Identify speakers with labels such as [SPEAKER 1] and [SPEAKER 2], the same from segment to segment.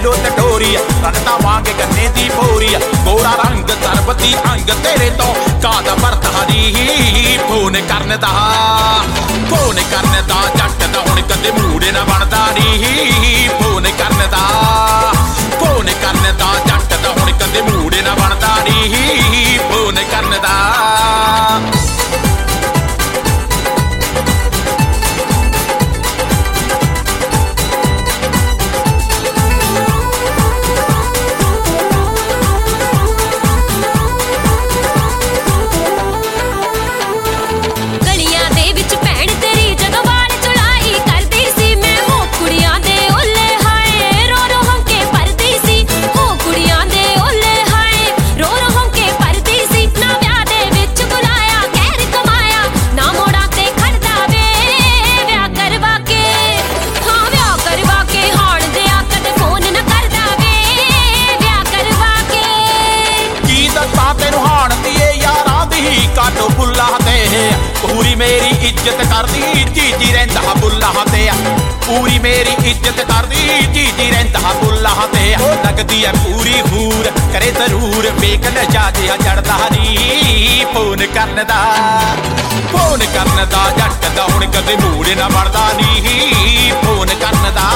[SPEAKER 1] लैलो टटोरी रंगता वांग गन्ने दी भोरी गोरा रंग सरबती अंग तेरे तो काद बरतारी फोन करने दा जट दा हुण कदे मूड ना बनदा नी फोन करने दा जट दा हुण कदे मूड ना बनदा नी फोन करने दा काटो बुल्ला ते पूरी मेरी इज्जत कर दी जी रहिंदा बुल्ला ते पूरी मेरी इज्जत कर दी जी रहिंदा बुल्ला ते लगदी है पूरी हूर करे जरूर बेकन जाजे जड़दा नी फोन करने दा जट दा हुण कदे मूड ना बनदा नी फोन करने दा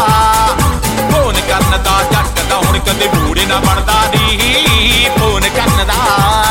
[SPEAKER 1] जट दा हुण कदे मूड ना बनदा नी फोन करने दा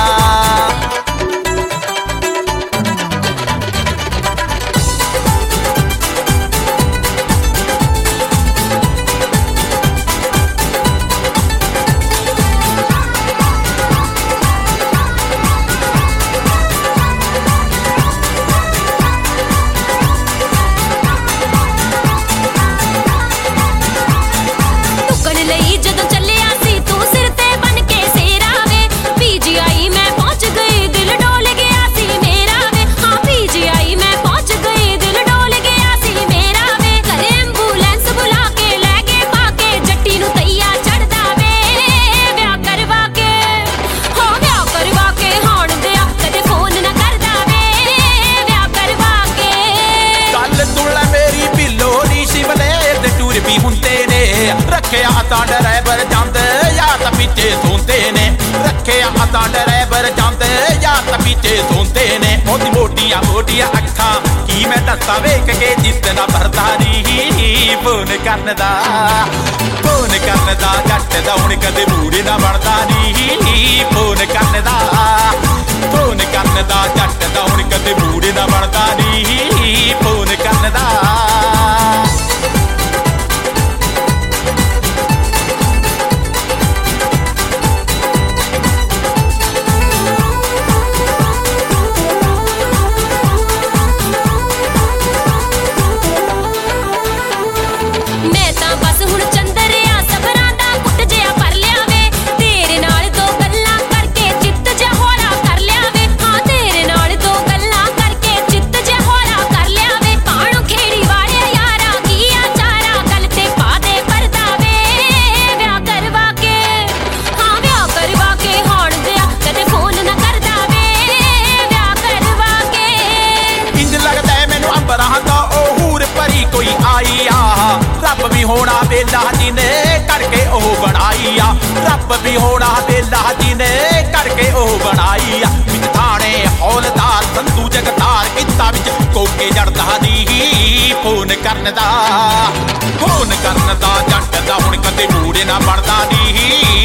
[SPEAKER 1] रखिया अता ड्राइवर जांदे या तां पीछे सोंदे ने रखिया अता ड्राइवर जांदे या तां पीछे सोंदे ने ओदी मोटियां अखां की मैं दस्सा वेख के जित ना भरदा नी फोन करने दा जट दा हुण कदे मूड ना बनदा नी फोन करने दा जट दा हुण कदे मूड ना बनदा नी फोन करने दा रब भी होना बेला जिने करके ओह बनाई आ रब भी होना बेला जिने करके ओह बनाई आ विच थाने हौलदार संतू जगतार किता विच कोके जड़दा नी फोन करने दा जट दा हुण कदे मूड ना बनदा नी